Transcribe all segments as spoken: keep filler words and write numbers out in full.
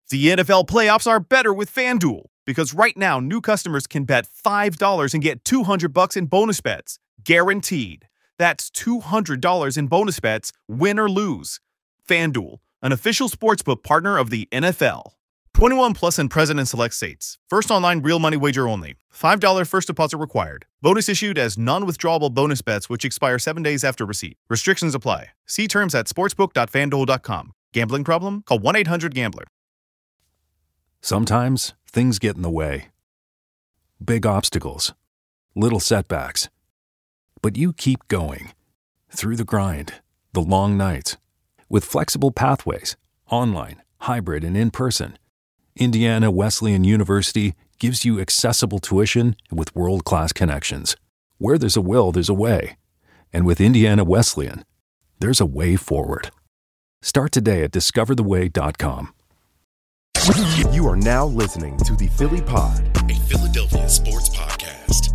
The N F L playoffs are better with FanDuel, because right now new customers can bet five dollars and get two hundred bucks in bonus bets, guaranteed. That's two hundred dollars in bonus bets, win or lose. FanDuel, an official sportsbook partner of the N F L. twenty-one plus and present in select states. First online real money wager only. five dollars first deposit required. Bonus issued as non-withdrawable bonus bets which expire seven days after receipt. Restrictions apply. See terms at sportsbook dot fan duel dot com. Gambling problem? Call one eight hundred gambler. Sometimes things get in the way. Big obstacles, little setbacks. But you keep going. Through the grind, the long nights. With flexible pathways, online, hybrid, and in-person, Indiana Wesleyan University gives you accessible tuition with world-class connections. Where there's a will, there's a way. And with Indiana Wesleyan, there's a way forward. Start today at discover the way dot com. You are now listening to the Philly Pod, a Philadelphia sports podcast.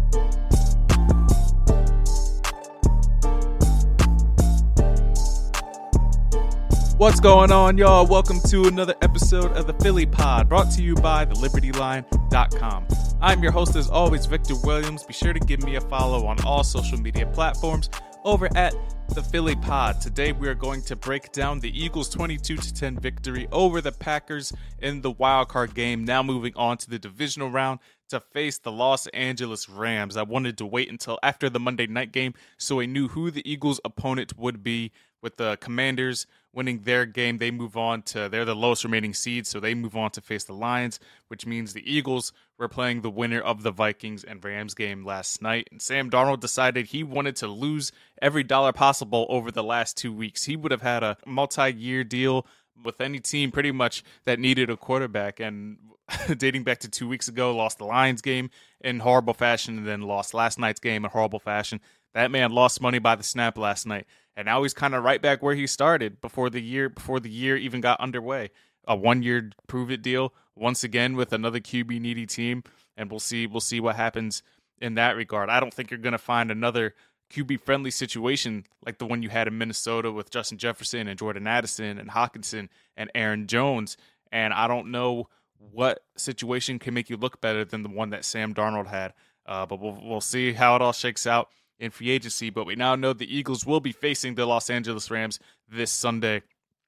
What's going on, y'all? Welcome to another episode of the Philly Pod, brought to you by the liberty line dot com. I'm your host, as always, Victor Williams. Be sure to give me a follow on all social media platforms over at the Philly Pod. Today we are going to break down the Eagles' twenty-two to ten victory over the Packers in the wildcard game. Now moving on to the divisional round to face the Los Angeles Rams. I wanted to wait until after the Monday night game so I knew who the Eagles' opponent would be. With the Commanders winning their game, they move on to, they're the lowest remaining seed, so they move on to face the Lions, which means the Eagles were playing the winner of the Vikings and Rams game last night. And Sam Darnold decided he wanted to lose every dollar possible over the last two weeks. He would have had a multi-year deal with any team pretty much that needed a quarterback. And dating back to two weeks ago, lost the Lions game in horrible fashion and then lost last night's game in horrible fashion. That man lost money by the snap last night. And now he's kind of right back where he started before the year before the year even got underway. A one-year prove-it deal once again with another Q B needy team, and we'll see we'll see what happens in that regard. I don't think you're going to find another Q B-friendly situation like the one you had in Minnesota with Justin Jefferson and Jordan Addison and Hockenson and Aaron Jones. And I don't know what situation can make you look better than the one that Sam Darnold had. Uh, but we'll we'll see how it all shakes out in free agency. But we now know the Eagles will be facing the Los Angeles Rams this Sunday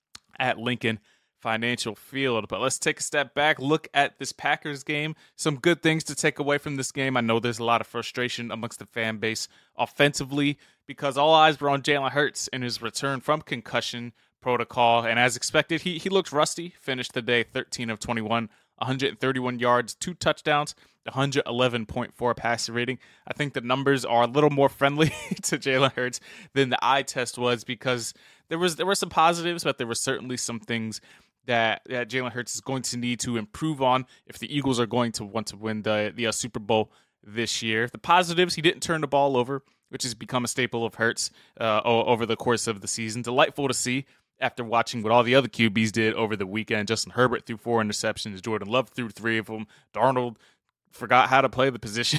at Lincoln Financial Field. But let's take a step back, look at this Packers game. Some good things to take away from this game. I know there's a lot of frustration amongst the fan base offensively because all eyes were on Jalen Hurts in his return from concussion protocol. And as expected, he, he looked rusty, finished the day thirteen of twenty-one, one hundred thirty-one yards, two touchdowns, one hundred eleven point four passer rating. I think the numbers are a little more friendly to Jalen Hurts than the eye test was because there was there were some positives, but there were certainly some things that, that Jalen Hurts is going to need to improve on if the Eagles are going to want to win the, the uh, Super Bowl this year. The positives, he didn't turn the ball over, which has become a staple of Hurts uh, over the course of the season. Delightful to see. After watching what all the other Q Bs did over the weekend, Justin Herbert threw four interceptions, Jordan Love threw three of them, Darnold forgot how to play the position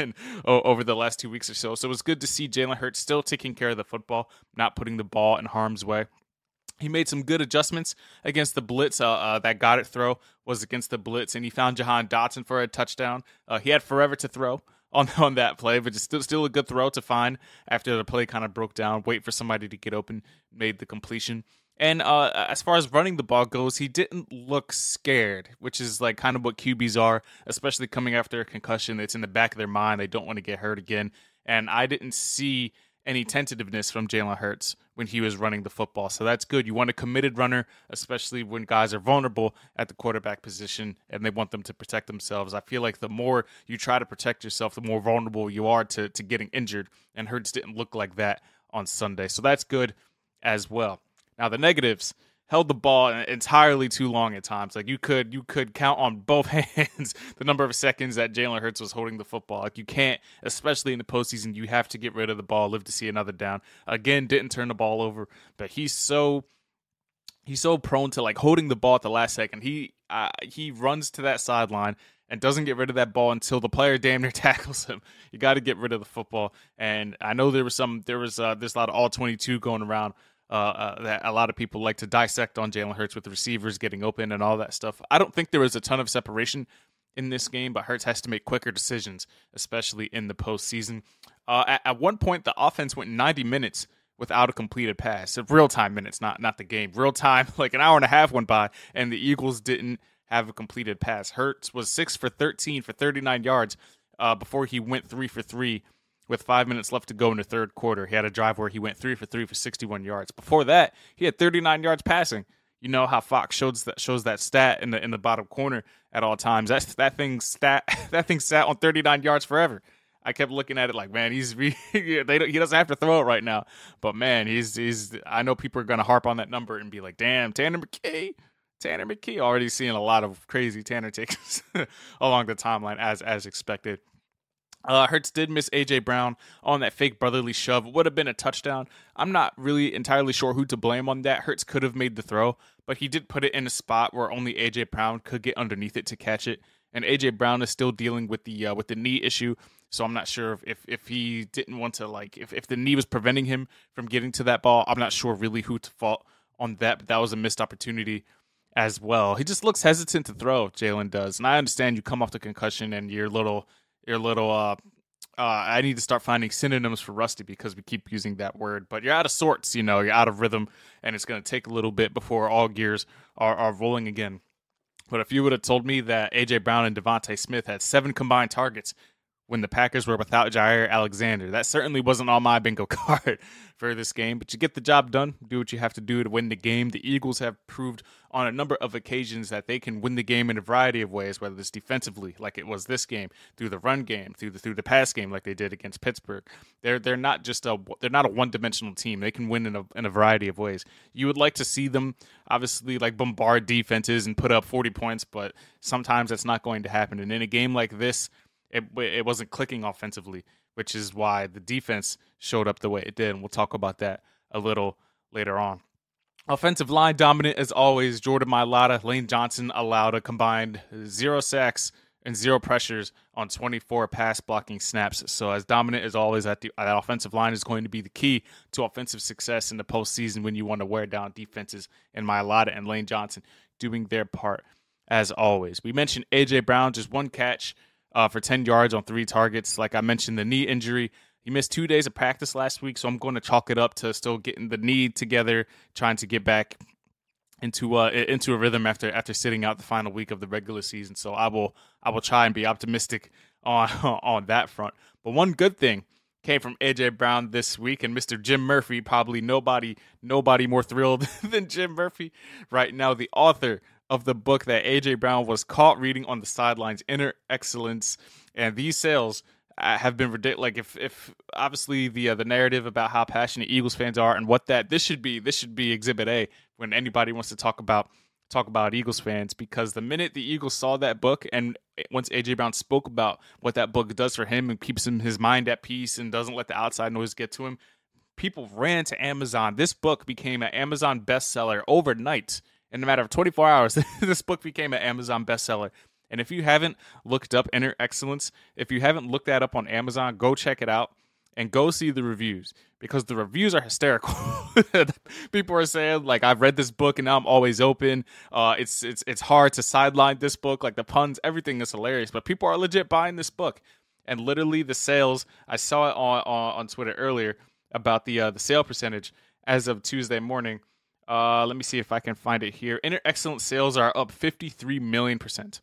over the last two weeks or so. So it was good to see Jalen Hurts still taking care of the football, not putting the ball in harm's way. He made some good adjustments against the blitz. Uh, uh, that got it throw was against the blitz, and he found Jahan Dotson for a touchdown. Uh, he had forever to throw on, on that play, but it's still, still a good throw to find after the play kind of broke down, wait for somebody to get open, made the completion. And uh, as far as running the ball goes, he didn't look scared, which is like kind of what Q Bs are, especially coming after a concussion. It's in the back of their mind. They don't want to get hurt again. And I didn't see any tentativeness from Jalen Hurts when he was running the football. So that's good. You want a committed runner, especially when guys are vulnerable at the quarterback position and they want them to protect themselves. I feel like the more you try to protect yourself, the more vulnerable you are to, to getting injured. And Hurts didn't look like that on Sunday. So that's good as well. Now, the negatives, held the ball entirely too long at times. Like you could you could count on both hands the number of seconds that Jalen Hurts was holding the football. Like you can't, especially in the postseason, you have to get rid of the ball, live to see another down. Again, didn't turn the ball over, but he's so he's so prone to like holding the ball at the last second. He uh, he runs to that sideline and doesn't get rid of that ball until the player damn near tackles him. You got to get rid of the football. And I know there was some there was uh, there's a lot of all twenty-two going around uh, uh, that a lot of people like to dissect on Jalen Hurts with the receivers getting open and all that stuff. I don't think there was a ton of separation in this game, but Hurts has to make quicker decisions, especially in the postseason. Uh, at, at one point, the offense went ninety minutes without a completed pass. Real-time minutes, not not the game. Real-time, like an hour and a half went by, and the Eagles didn't have a completed pass. Hurts was six for thirteen for thirty-nine yards uh, before he went three for three with five minutes left to go in the third quarter. He had a drive where he went three for three for sixty-one yards. Before that, he had thirty-nine yards passing. You know how Fox shows that shows that stat in the in the bottom corner at all times. That's that thing stat that thing sat on thirty-nine yards forever. I kept looking at it like, man, he's they don't, he doesn't have to throw it right now, but man, he's he's. I know people are gonna harp on that number and be like, damn, Tanner McKee, Tanner McKee. Already seeing a lot of crazy Tanner takes along the timeline as as expected. Uh, Hurts did miss A J Brown on that fake brotherly shove. It would have been a touchdown. I'm not really entirely sure who to blame on that. Hurts could have made the throw, but he did put it in a spot where only A J Brown could get underneath it to catch it. And A J Brown is still dealing with the uh, with the knee issue, so I'm not sure if, if, if he didn't want to, like, if, if the knee was preventing him from getting to that ball. I'm not sure really who to fault on that, but that was a missed opportunity as well. He just looks hesitant to throw, Jalen does. And I understand you come off the concussion and you're little, you're little, uh, uh, I need to start finding synonyms for rusty because we keep using that word. But you're out of sorts, you know, you're out of rhythm, and it's going to take a little bit before all gears are, are rolling again. But if you would have told me that A J Brown and Devontae Smith had seven combined targets when the Packers were without Jaire Alexander, that certainly wasn't on my bingo card for this game. But you get the job done, do what you have to do to win the game. The Eagles have proved on a number of occasions that they can win the game in a variety of ways, whether it's defensively, like it was this game, through the run game, through the through the pass game, like they did against Pittsburgh. They're they're not just a they're not a one-dimensional team. They can win in a in a variety of ways. You would like to see them obviously like bombard defenses and put up forty points, but sometimes that's not going to happen. And in a game like this, It it wasn't clicking offensively, which is why the defense showed up the way it did. And we'll talk about that a little later on. Offensive line dominant as always. Jordan Mailata, Lane Johnson allowed a combined zero sacks and zero pressures on twenty-four pass blocking snaps. So as dominant as always, at the that offensive line is going to be the key to offensive success in the postseason when you want to wear down defenses. And Mailata and Lane Johnson doing their part as always. We mentioned A J Brown, just one catch Uh, for ten yards on three targets. Like I mentioned, the knee injury. He missed two days of practice last week, so I'm going to chalk it up to still getting the knee together, trying to get back into uh, into a rhythm after after sitting out the final week of the regular season. So I will I will try and be optimistic on on that front. But one good thing came from A J Brown this week, and Mister Jim Murphy, probably nobody nobody more thrilled than Jim Murphy right now, the author of the book that A J Brown was caught reading on the sidelines, Inner Excellence. And these sales uh, have been ridiculous. Like if, if obviously the uh, the narrative about how passionate Eagles fans are and what that this should be, this should be Exhibit A when anybody wants to talk about talk about Eagles fans, because the minute the Eagles saw that book and once A J Brown spoke about what that book does for him and keeps him his mind at peace and doesn't let the outside noise get to him, people ran to Amazon. This book became an Amazon bestseller overnight. In a matter of twenty-four hours, this book became an Amazon bestseller. And if you haven't looked up Inner Excellence, if you haven't looked that up on Amazon, go check it out and go see the reviews, because the reviews are hysterical. People are saying, like, I've read this book and now I'm always open. Uh, it's it's it's hard to sideline this book. Like the puns, everything is hilarious. But people are legit buying this book. And literally the sales, I saw it on on, on Twitter earlier about the uh, the sale percentage as of Tuesday morning. Uh, let me see if I can find it here. Inner Excellence sales are up fifty-three million percent.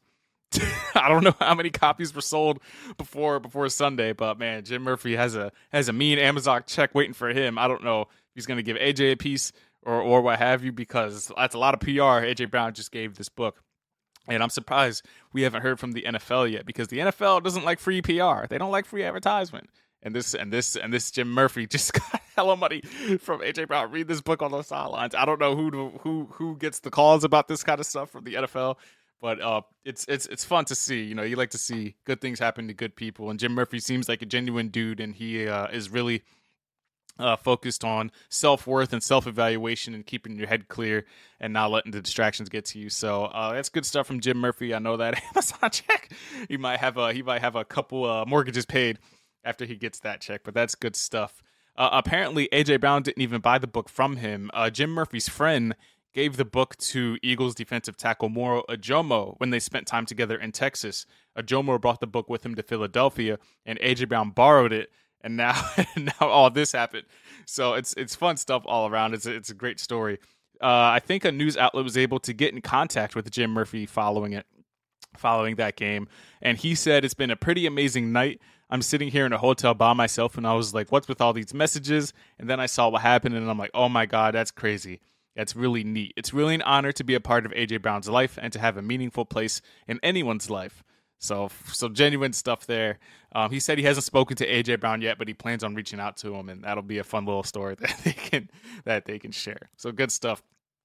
I don't know how many copies were sold before before Sunday, but man, Jim Murphy has a has a mean Amazon check waiting for him. I don't know if he's going to give A J a piece or or what have you, because that's a lot of P R A J Brown just gave this book. And I'm surprised we haven't heard from the N F L yet, because the N F L doesn't like free P R. They don't like free advertisement. And this and this and this Jim Murphy just got hella money from A J Brown. Read this book on the sidelines. I don't know who to, who who gets the calls about this kind of stuff from the N F L, but uh, it's it's it's fun to see. You know, you like to see good things happen to good people. And Jim Murphy seems like a genuine dude, and he uh, is really uh, focused on self-worth and self-evaluation and keeping your head clear and not letting the distractions get to you. So uh, that's good stuff from Jim Murphy. I know that Amazon check. He might have a he might have a couple uh, mortgages paid after he gets that check, but that's good stuff. Uh, apparently, A J. Brown didn't even buy the book from him. Uh, Jim Murphy's friend gave the book to Eagles defensive tackle Moro Ajomo when they spent time together in Texas. Ajomo brought the book with him to Philadelphia, and A J. Brown borrowed it, and now now all this happened. So it's it's fun stuff all around. It's a, it's a great story. Uh, I think a news outlet was able to get in contact with Jim Murphy following it, following that game, and he said it's been a pretty amazing night. I'm sitting here in a hotel by myself, and I was like, what's with all these messages? And then I saw what happened, and I'm like, oh my God, that's crazy. That's really neat. It's really an honor to be a part of A J. Brown's life and to have a meaningful place in anyone's life. So, so genuine stuff there. Um, he said he hasn't spoken to A J. Brown yet, but he plans on reaching out to him, and that'll be a fun little story that they can that they can share. So good stuff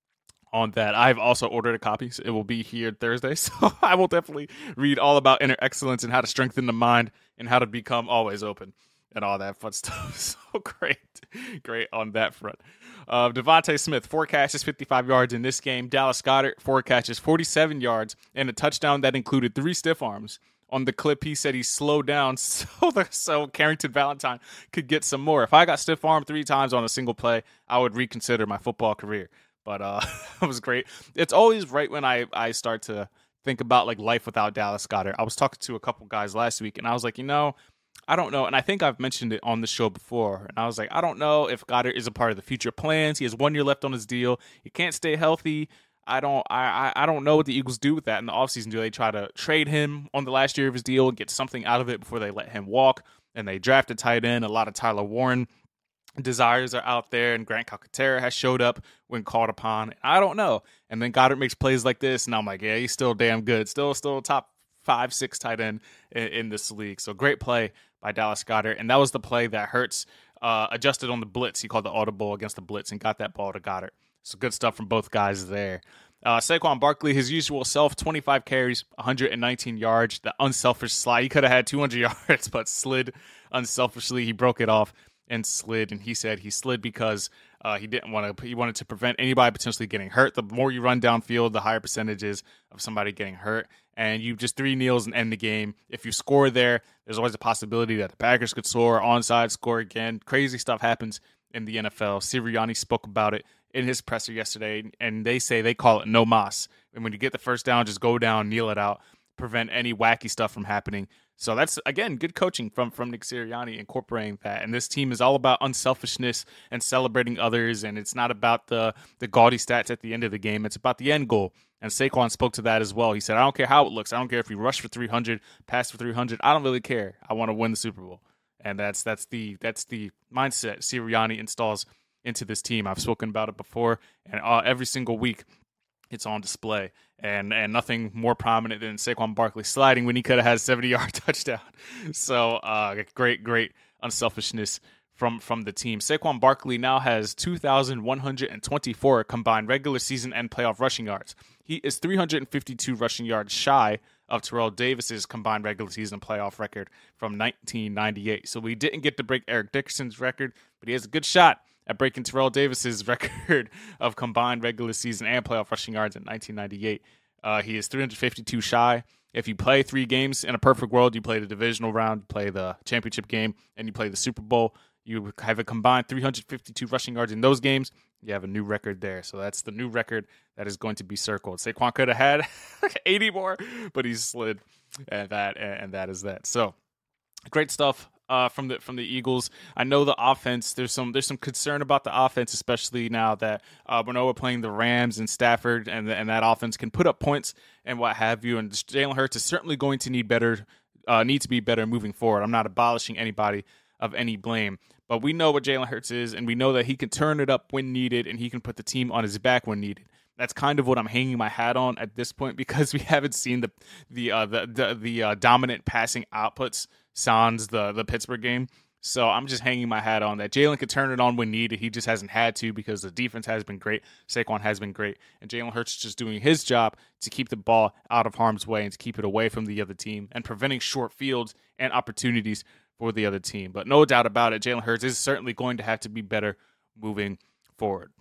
on that. I've also ordered a copy. So it will be here Thursday, so I will definitely read all about inner excellence and how to strengthen the mind and how to become always open and all that fun stuff. So great, great on that front. Uh, Devontae Smith, four catches, fifty-five yards in this game. Dallas Goedert, four catches, forty-seven yards, and a touchdown that included three stiff arms. On the clip, he said he slowed down so the, so Carrington Valentine could get some more. If I got stiff armed three times on a single play, I would reconsider my football career. But uh, it was great. It's always right when I, I start to think about like life without Dallas Goedert. I was talking to a couple guys last week, and I was like, you know, I don't know. And I think I've mentioned it on the show before. And I was like, I don't know if Goddard is a part of the future plans. He has one year left on his deal. He can't stay healthy. I don't I, I don't know what the Eagles do with that in the offseason. Do they try to trade him on the last year of his deal and get something out of it before they let him walk? And they draft a tight end. A lot of Tyler Warren desires are out there, and Grant Calcaterra has showed up when called upon. I don't know. And then Goddard makes plays like this, and I'm like, yeah, he's still damn good. Still, still top five, six tight end in, in this league. So great play by Dallas Goedert, and that was the play that Hurts uh, adjusted on the blitz. He called the audible against the blitz and got that ball to Goddard. So good stuff from both guys there. Uh, Saquon Barkley, his usual self, twenty-five carries, one hundred nineteen yards. The unselfish slide. He could have had two hundred yards, but slid unselfishly. He broke it off and slid, and he said he slid because uh, he didn't want to. He wanted to prevent anybody potentially getting hurt. The more you run downfield, the higher percentages of somebody getting hurt. And you just three kneels and end the game. If you score there, there's always a possibility that the Packers could score, onside, score again. Crazy stuff happens in the N F L. Sirianni spoke about it in his presser yesterday, and they say they call it no mas. And when you get the first down, just go down, kneel it out, prevent any wacky stuff from happening. So that's, again, good coaching from, from Nick Sirianni incorporating that. And this team is all about unselfishness and celebrating others, and it's not about the, the gaudy stats at the end of the game. It's about the end goal. And Saquon spoke to that as well. He said, I don't care how it looks. I don't care if we rush for three hundred, pass for three hundred. I don't really care. I want to win the Super Bowl. And that's that's the that's the mindset Sirianni installs into this team. I've spoken about it before, and uh, every single week it's on display. And and nothing more prominent than Saquon Barkley sliding when he could have had a seventy-yard touchdown. So uh, great, great unselfishness from, from the team. Saquon Barkley now has two thousand one hundred twenty-four combined regular season and playoff rushing yards. He is three hundred fifty-two rushing yards shy of Terrell Davis's combined regular season playoff record from nineteen ninety-eight. So we didn't get to break Eric Dickerson's record, but he has a good shot at breaking Terrell Davis's record of combined regular season and playoff rushing yards in nineteen ninety-eight. Uh, he is three hundred fifty-two shy. If you play three games in a perfect world, you play the divisional round, you play the championship game, and you play the Super Bowl, you have a combined three hundred fifty-two rushing yards in those games. You have a new record there. So that's the new record that is going to be circled. Saquon could have had eighty more, but he slid, and that and that is that. So great stuff uh, from the from the Eagles. I know the offense. There's some there's some concern about the offense, especially now that uh, we know we're playing the Rams and Stafford, and and that offense can put up points and what have you. And Jalen Hurts is certainly going to need better, uh, need to be better moving forward. I'm not abolishing anybody of any blame, but we know what Jalen Hurts is, and we know that he can turn it up when needed, and he can put the team on his back when needed. That's kind of what I'm hanging my hat on at this point, because we haven't seen the the uh, the the, the uh, dominant passing outputs sans the the Pittsburgh game. So I'm just hanging my hat on that. Jalen can turn it on when needed. He just hasn't had to, because the defense has been great. Saquon has been great, and Jalen Hurts is just doing his job to keep the ball out of harm's way and to keep it away from the other team and preventing short fields and opportunities for the other team. But no doubt about it, Jalen Hurts is certainly going to have to be better moving forward.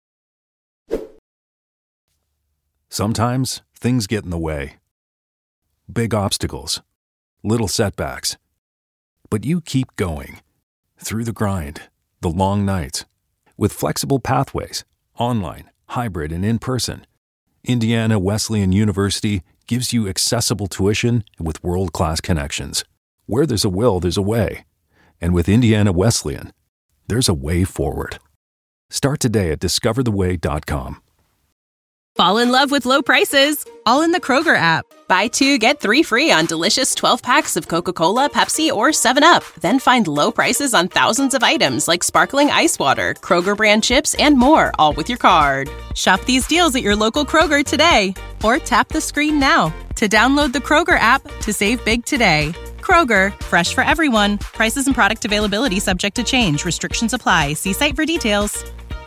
Sometimes things get in the way. Big obstacles, little setbacks. But you keep going. Through the grind, the long nights. With flexible pathways, online, hybrid, and in-person, Indiana Wesleyan University gives you accessible tuition with world-class connections. Where there's a will, there's a way. And with Indiana Wesleyan, there's a way forward. Start today at discover the way dot com. Fall in love with low prices, all in the Kroger app. Buy two, get three free on delicious twelve packs of Coca-Cola, Pepsi, or seven up. Then find low prices on thousands of items like sparkling ice water, Kroger brand chips, and more, all with your card. Shop these deals at your local Kroger today, or tap the screen now to download the Kroger app to save big today. Kroger, fresh for everyone. Prices and product availability subject to change. Restrictions apply. See site for details.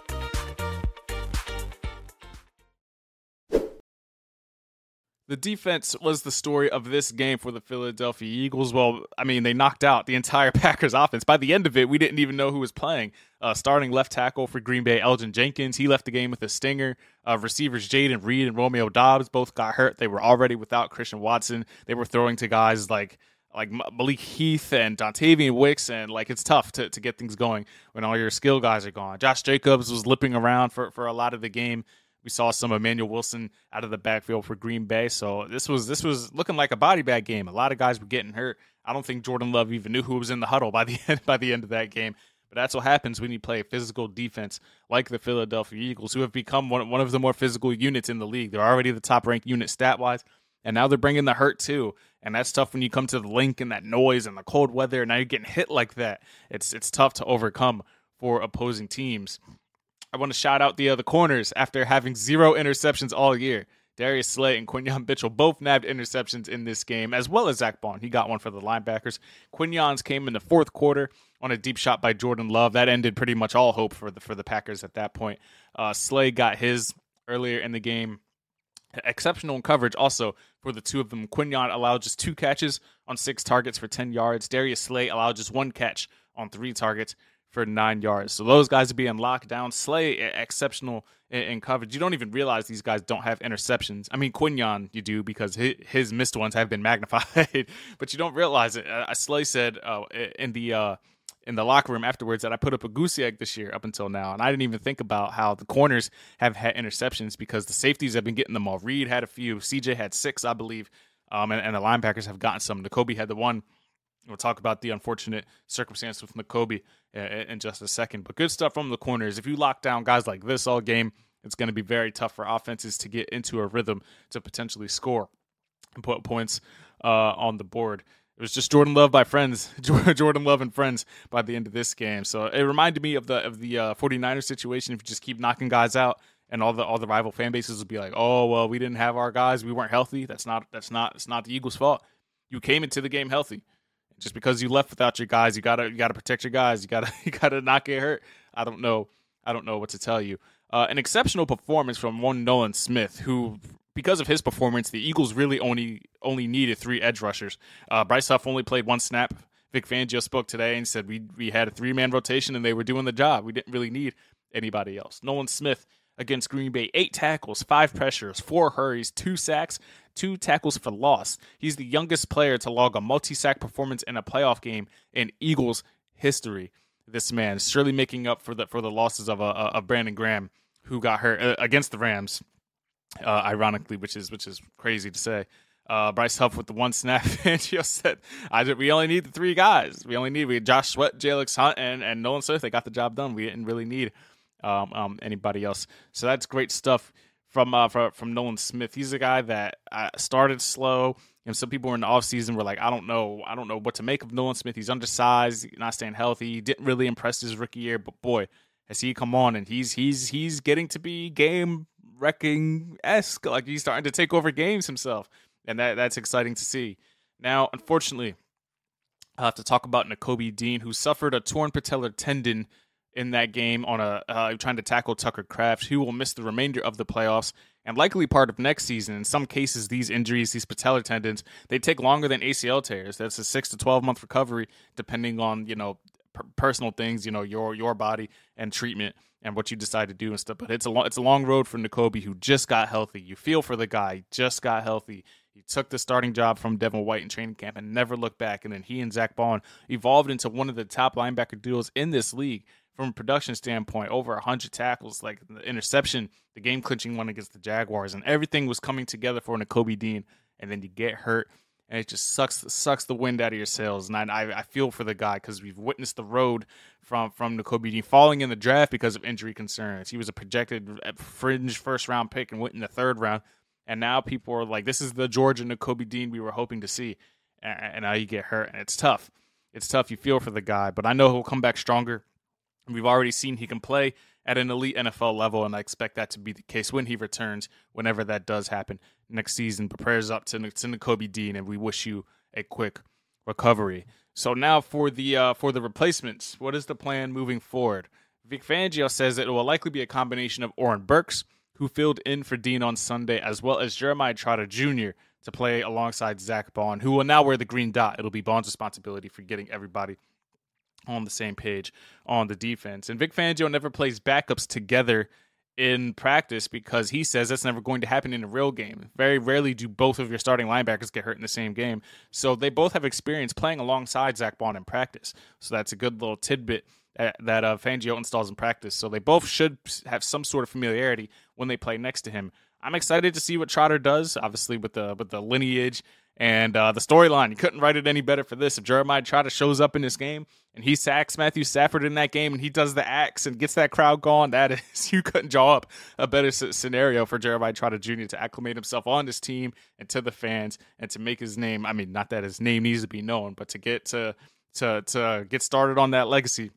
The defense was the story of this game for the Philadelphia Eagles. Well, I mean, they knocked out the entire Packers offense. By the end of it, we didn't even know who was playing. Uh, starting left tackle for Green Bay, Elgin Jenkins, he left the game with a stinger. Uh, receivers Jaden Reed and Romeo Doubs both got hurt. They were already without Christian Watson. They were throwing to guys like like Malik Heath and Dontavian Wicks, and like it's tough to, to get things going when all your skill guys are gone. Josh Jacobs was limping around for, for a lot of the game. We saw some Emmanuel Wilson out of the backfield for Green Bay. So this was this was looking like a body bag game. A lot of guys were getting hurt. I don't think Jordan Love even knew who was in the huddle by the end by the end of that game. But that's what happens when you play a physical defense like the Philadelphia Eagles, who have become one, one of the more physical units in the league. They're already the top-ranked unit stat-wise, and now they're bringing the hurt too. And that's tough when you come to the link and that noise and the cold weather, and now you're getting hit like that. It's it's tough to overcome for opposing teams. I want to shout out the other corners after having zero interceptions all year. Darius Slay and Quinyon Mitchell both nabbed interceptions in this game, as well as Zach Bond. He got one for the linebackers. Quinyon's came in the fourth quarter on a deep shot by Jordan Love. That ended pretty much all hope for the for the Packers at that point. Uh, Slay got his earlier in the game. Exceptional in coverage also for the two of them. Quinyon allowed just two catches on six targets for ten yards. Darius Slay allowed just one catch on three targets for nine yards. So those guys are being locked down. Slay, exceptional in, in coverage. You don't even realize these guys don't have interceptions. I mean, Quinyon, you do, because his, his missed ones have been magnified, but you don't realize it. Uh, Slay said uh, in the uh, in the locker room afterwards that I put up a goose egg this year up until now, and I didn't even think about how the corners have had interceptions because the safeties have been getting them all. Reed had a few. C J had six, I believe, um, and, and the linebackers have gotten some. Nakobe had the one. We'll talk about the unfortunate circumstance with Nakobe in just a second. But good stuff from the corners. If you lock down guys like this all game, it's going to be very tough for offenses to get into a rhythm to potentially score and put points uh, on the board. It was just Jordan Love by friends, Jordan Love and friends by the end of this game. So it reminded me of the of the uh, 49ers situation. If you just keep knocking guys out, and all the all the rival fan bases will be like, "Oh, well, we didn't have our guys. We weren't healthy." That's not that's not it's not the Eagles' fault. You came into the game healthy. Just because you left without your guys, you gotta you gotta protect your guys. You gotta you gotta not get hurt. I don't know. I don't know what to tell you. Uh, an exceptional performance from one Nolan Smith, who, because of his performance, the Eagles really only only needed three edge rushers. Uh, Bryce Huff only played one snap. Vic Fangio spoke today and said we we had a three man rotation and they were doing the job. We didn't really need anybody else. Nolan Smith against Green Bay, eight tackles, five pressures, four hurries, two sacks, two tackles for loss. He's the youngest player to log a multi-sack performance in a playoff game in Eagles history. This man is surely making up for the for the losses of uh, of Brandon Graham, who got hurt uh, against the Rams, uh, ironically, which is which is crazy to say. Uh, Bryce Huff with the one snap, and he said, "I did, we only need the three guys. We only need we had Josh Sweat, Jalix Hunt, and and Nolan Smith. They got the job done. We didn't really need um, um, anybody else." So that's great stuff from uh, from, from Nolan Smith. He's a guy that uh, started slow. And some people in the offseason were like, I don't know. I don't know what to make of Nolan Smith. He's undersized, not staying healthy. He didn't really impress his rookie year. But, boy, has he come on. And he's he's he's getting to be game-wrecking-esque. Like, he's starting to take over games himself. And that that's exciting to see. Now, unfortunately, I'll have to talk about Nakobe Dean, who suffered a torn patellar tendon in that game on a uh, trying to tackle Tucker Kraft, who will miss the remainder of the playoffs and likely part of next season. In some cases, these injuries, these patellar tendons, they take longer than A C L tears. That's a six to twelve month recovery, depending on, you know, per- personal things, you know, your your body and treatment and what you decide to do and stuff. But it's a long, it's a long road for Nakobe, who just got healthy. You feel for the guy, just got healthy. He took the starting job from Devin White in training camp and never looked back. And then he and Zach Bond evolved into one of the top linebacker duos in this league from a production standpoint. Over one hundred tackles, like the interception, the game-clinching one against the Jaguars, and everything was coming together for Nakobe Dean. And then you get hurt, and it just sucks sucks the wind out of your sails. And I, I feel for the guy because we've witnessed the road from, from Nakobe Dean falling in the draft because of injury concerns. He was a projected fringe first-round pick and went in the third round. And now people are like, this is the Georgia Nakobe Dean we were hoping to see. And now you get hurt, and it's tough. It's tough. You feel for the guy. But I know he'll come back stronger. We've already seen he can play at an elite N F L level, and I expect that to be the case when he returns, whenever that does happen next season. But prayers up to, to Nakobe Dean, and we wish you a quick recovery. So now for the uh, for the replacements, what is the plan moving forward? Vic Fangio says that it will likely be a combination of Oren Burks, who filled in for Dean on Sunday, as well as Jeremiah Trotter Junior to play alongside Zach Bond, who will now wear the green dot. It'll be Bond's responsibility for getting everybody on the same page on the defense. And Vic Fangio never plays backups together in practice because he says that's never going to happen in a real game. Very rarely do both of your starting linebackers get hurt in the same game. So they both have experience playing alongside Zach Bond in practice. So that's a good little tidbit that uh, Fangio installs in practice. So they both should have some sort of familiarity when they play next to him. I'm excited to see what Trotter does, obviously with the with the lineage and uh, the storyline. You couldn't write it any better for this. If Jeremiah Trotter shows up in this game and he sacks Matthew Stafford in that game and he does the axe and gets that crowd going, that is, you couldn't draw up a better scenario for Jeremiah Trotter Junior to acclimate himself on this team and to the fans and to make his name. I mean, not that his name needs to be known, but to get to to to get started on that legacy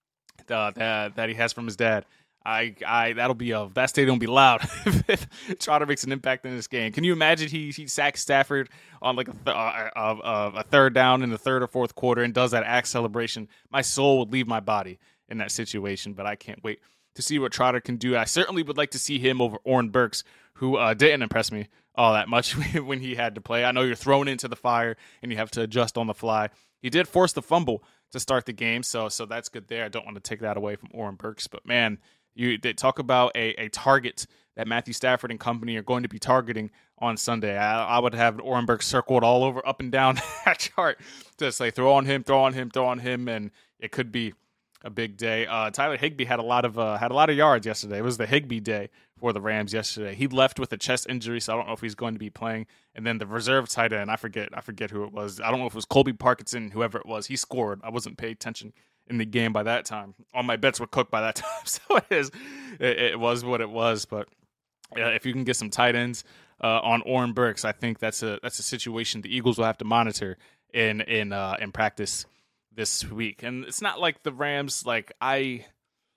uh, that that he has from his dad. I, I, that'll be a, that stadium will be loud if Trotter makes an impact in this game. Can you imagine he, he sacks Stafford on like a, th- uh, uh, a third down in the third or fourth quarter and does that axe celebration? My soul would leave my body in that situation, but I can't wait to see what Trotter can do. I certainly would like to see him over Oren Burks, who uh, didn't impress me all that much when he had to play. I know you're thrown into the fire and you have to adjust on the fly. He did force the fumble to start the game, so so that's good there. I don't want to take that away from Oren Burks, but man, You they talk about a, a target that Matthew Stafford and company are going to be targeting on Sunday. I, I would have Oren Burks circled all over, up and down that chart to say throw on him, throw on him, throw on him, and it could be a big day. Uh, Tyler Higbee had a lot of uh, had a lot of yards yesterday. It was the Higbee day for the Rams yesterday. He left with a chest injury, so I don't know if he's going to be playing. And then the reserve tight end, I forget, I forget who it was. I don't know if it was Colby Parkinson, whoever it was. He scored. I wasn't paying attention in the game by that time. All my bets were cooked by that time, so it is. It, it was what it was. But uh, if you can get some tight ends uh, on Oren Burks, I think that's a that's a situation the Eagles will have to monitor in in uh, in practice this week. And it's not like the Rams. Like I,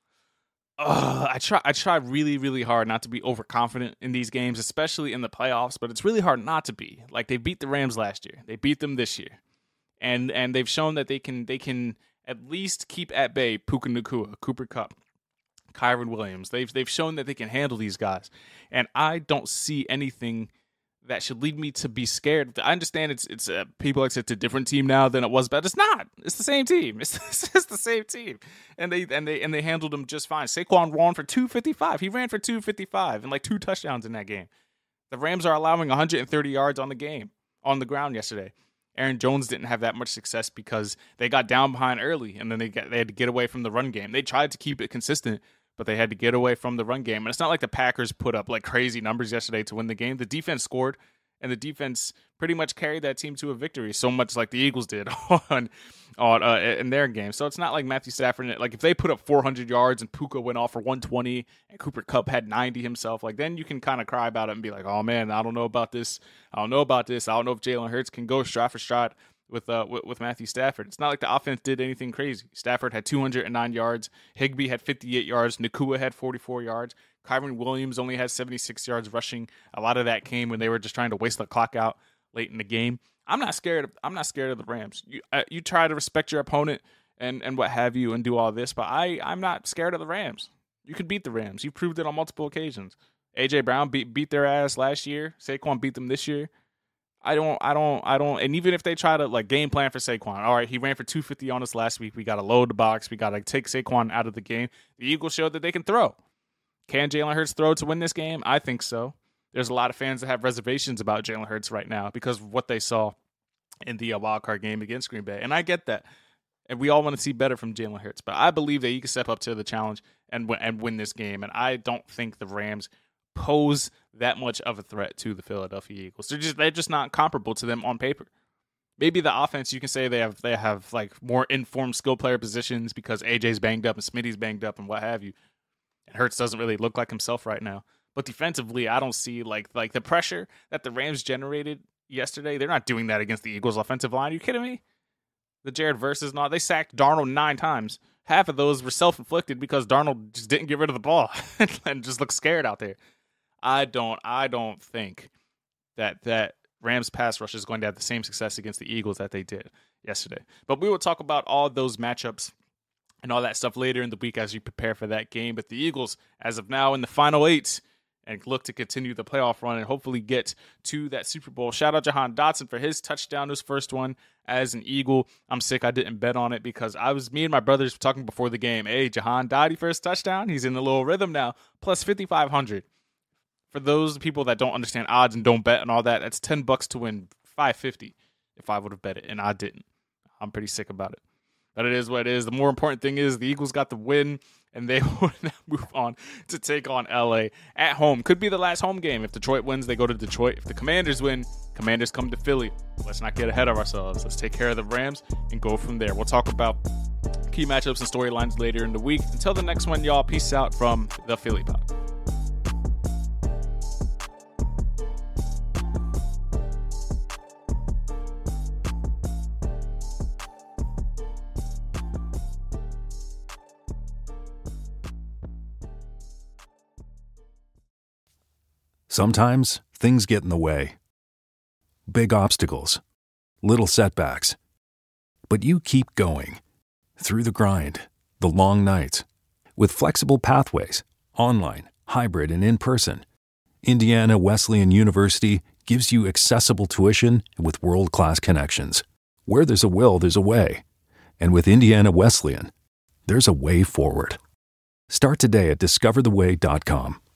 uh, I try I try really really hard not to be overconfident in these games, especially in the playoffs. But it's really hard not to be. Like they beat the Rams last year, they beat them this year, and and they've shown that they can they can. at least keep at bay Puka Nacua, Cooper Kupp, Kyren Williams. They've they've shown that they can handle these guys, and I don't see anything that should lead me to be scared. I understand it's it's uh, people like it's a different team now than it was, but it's not. It's the same team. It's, it's the same team, and they and they and they handled them just fine. Saquon ran for two fifty-five. He ran for two fifty-five and like two touchdowns in that game. The Rams are allowing one hundred thirty yards on the game on the ground yesterday. Aaron Jones didn't have that much success because they got down behind early, and then they got, they had to get away from the run game. They tried to keep it consistent, but they had to get away from the run game. And it's not like the Packers put up like crazy numbers yesterday to win the game. The defense scored, and the defense pretty much carried that team to a victory, so much like the Eagles did on on uh, in their game. So it's not like Matthew Stafford, like if they put up four hundred yards and Puka went off for one twenty and Cooper Kupp had ninety himself, like then you can kind of cry about it and be like, oh man, I don't know about this. I don't know about this. I don't know if Jalen Hurts can go stride for stride with uh with, with Matthew Stafford. It's not like the offense did anything crazy. Stafford had two hundred nine yards. Higbee had fifty-eight yards. Nacua had forty-four yards. Kyren Williams only had seventy-six yards rushing. A lot of that came when they were just trying to waste the clock out late in the game. I'm not scared of, I'm not scared of the Rams. You uh, you try to respect your opponent and, and what have you and do all this, but I, I'm not scared of the Rams. You could beat the Rams. You proved it on multiple occasions. A J Brown beat beat their ass last year. Saquon beat them this year. I don't, I don't, I don't, and even if they try to like game plan for Saquon, all right, he ran for two fifty on us last week. We got to load the box. We got to take Saquon out of the game. The Eagles showed that they can throw. Can Jalen Hurts throw to win this game? I think so. there's a lot of fans that have reservations about Jalen Hurts right now because of what they saw in the uh, wild card game against Green Bay. And I get that. And we all want to see better from Jalen Hurts. But I believe that he can step up to the challenge and, w- and win this game. And I don't think the Rams pose that much of a threat to the Philadelphia Eagles. They're just they're just not comparable to them on paper. Maybe the offense, you can say they have they have like more informed skill player positions because A J's banged up and Smitty's banged up and what have you. And Hurts doesn't really look like himself right now. But defensively, I don't see like like the pressure that the Rams generated yesterday. They're not doing that against the Eagles' offensive line. Are you kidding me? The Jared Verse not. They sacked Darnold nine times. Half of those were self-inflicted because Darnold just didn't get rid of the ball and just looked scared out there. I don't I don't think that that Rams pass rush is going to have the same success against the Eagles that they did yesterday. But we will talk about all those matchups and all that stuff later in the week as you prepare for that game. But the Eagles, as of now, in the final eight and look to continue the playoff run and hopefully get to that Super Bowl. Shout out Jahan Dotson for his touchdown, his first one as an Eagle. I'm sick I didn't bet on it because I was me and my brothers were talking before the game. Hey, Jahan Dottie first touchdown. He's in a little rhythm now. Plus fifty-five hundred. For those people that don't understand odds and don't bet and all that, that's ten bucks to win five fifty if I would have bet it, and I didn't. I'm pretty sick about it. But it is what it is. The more important thing is the Eagles got the win, and they will now move on to take on L A at home. Could be the last home game. If Detroit wins, they go to Detroit. If the Commanders win, Commanders come to Philly. Let's not get ahead of ourselves. Let's take care of the Rams and go from there. We'll talk about key matchups and storylines later in the week. Until the next one, y'all, peace out from the Philly Pod. Sometimes things get in the way. Big obstacles, little setbacks. But you keep going through the grind, the long nights. With flexible pathways, online, hybrid, and in-person, Indiana Wesleyan University gives you accessible tuition with world-class connections. Where there's a will, there's a way. And with Indiana Wesleyan, there's a way forward. Start today at discover the way dot com.